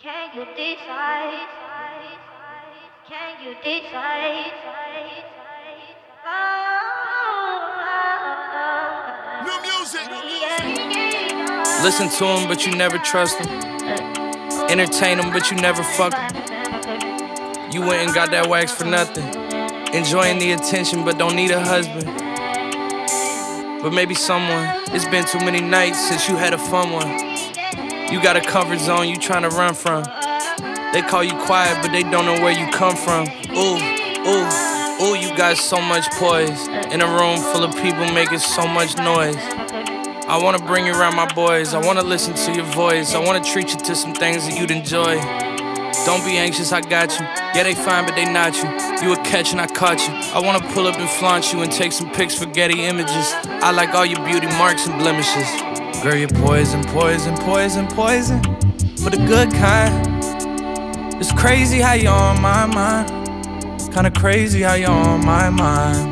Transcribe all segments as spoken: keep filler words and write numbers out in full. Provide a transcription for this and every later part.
Can you decide? Can you decide? New music. Listen to him, but you never trust him. Entertain him, but you never fuck him. You went and got that wax for nothing. Enjoying the attention, but don't need a husband. But maybe someone. It's been too many nights since you had a fun one. You got a comfort zone you tryna run from. They call you quiet, but they don't know where you come from. Ooh, ooh, ooh, you got so much poise. In a room full of people making so much noise. I wanna bring you around my boys. I wanna listen to your voice. I wanna treat you to some things that you'd enjoy. Don't be anxious, I got you. Yeah, they fine, but they not you. You a catch and I caught you. I wanna pull up and flaunt you and take some pics for Getty Images. I like all your beauty marks and blemishes. Girl, you're poison, poison, poison, poison, but the good kind. It's crazy how you're on my mind. Kinda crazy how you're on my mind.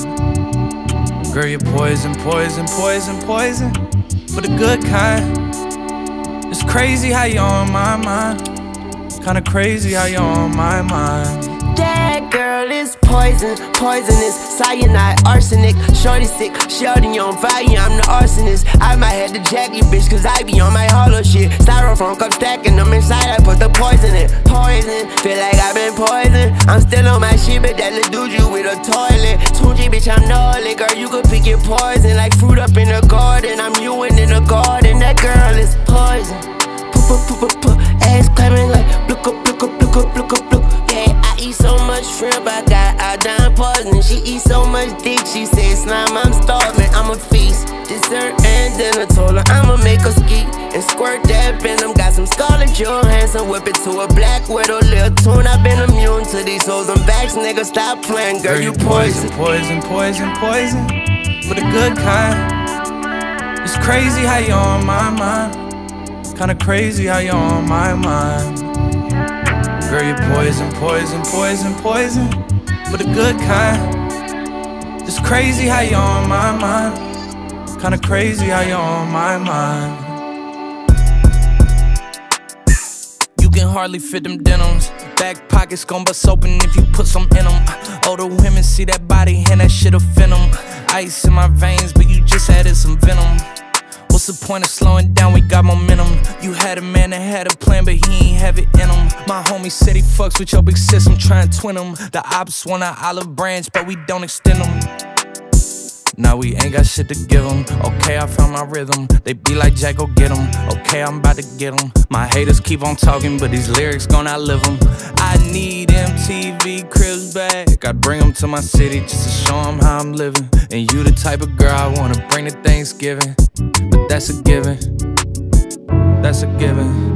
Girl, you're poison, poison, poison, poison, but the good kind. It's crazy how you're on my mind. Kinda crazy how you're on my mind. That girl is poison, poisonous, cyanide, arsenic. Shorty sick, shorty on fire, I'm the arsonist. I might have to jack you, bitch, cause I be on my hollow shit. Styrofoam cup stacking them inside, I put the poison in. Poison, feel like I've been poisoned. I'm still on my shit, but that little dude you with a toilet. two G, bitch, I'm gnarly, girl, you could pick your poison. Like fruit up in the garden, I'm you in the garden. That girl is poison. P-p-p-p-p, ass clapping like look up, look up, look up, look up, look. Yeah, I eat so much shrimp, I got iodine poisoning. She eats so much dick, she said slime, I'm starving. I'm a feast, dessert and dinner. Told her I'ma make her ski and squirt that venom. Got some Scarlett Johansson, whip it to a black widow. Lil' tune, I've been immune to these hoes and backs, nigga, stop playing, girl, you poison. Poison, poison, poison, but the good kind. It's crazy how you're on my mind. Kinda crazy how you're on my mind. Girl, you're poison, poison, poison, poison, but the good kind. It's crazy how you're on my mind. Kinda crazy how you're on my mind. You can hardly fit them denims. Back pockets gon' bust open if you put some in them. Older women see that body and that shit offend them. Ice in my veins, but you just added some venom. What's the point of slowing down? We got momentum. You had a man that had a plan, but he ain't have it in him. My homie said he fucks with your big sis, I'm trying to twin him. The ops want an olive branch, but we don't extend them. Now we ain't got shit to give them. Okay, I found my rhythm. They be like, Jack, go get them. Okay, I'm about to get them. My haters keep on talking, but these lyrics gon' outlive them. I need M T V cribs back. I bring them to my city just to show them how I'm living. And you the type of girl I wanna bring to Thanksgiving. But that's a given. That's a given.